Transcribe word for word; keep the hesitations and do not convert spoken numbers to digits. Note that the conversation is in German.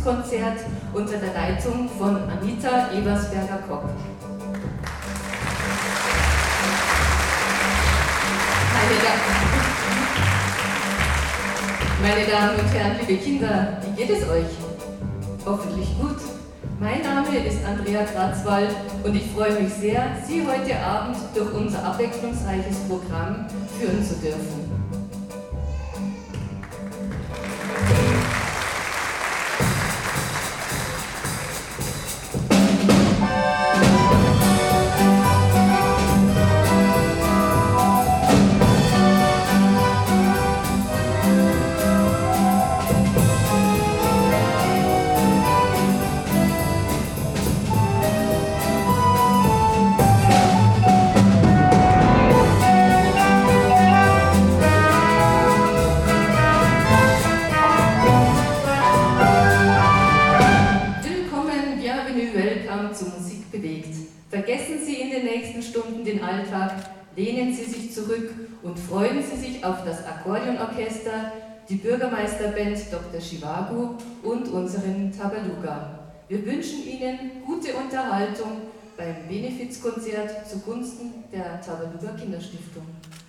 Benefizkonzert unter der Leitung von Anita Ebersberger-Kopp. Meine Damen, meine Damen und Herren, liebe Kinder, wie geht es euch? Hoffentlich gut. Mein Name ist Andrea Kratzwald und ich freue mich sehr, Sie heute Abend durch unser abwechslungsreiches Programm führen zu dürfen. Vergessen Sie in den nächsten Stunden den Alltag, lehnen Sie sich zurück und freuen Sie sich auf das Akkordeonorchester, die Bürgermeisterband Doktor Chivago und unseren Tabaluga. Wir wünschen Ihnen gute Unterhaltung beim Benefizkonzert zugunsten der Tabaluga Kinderstiftung.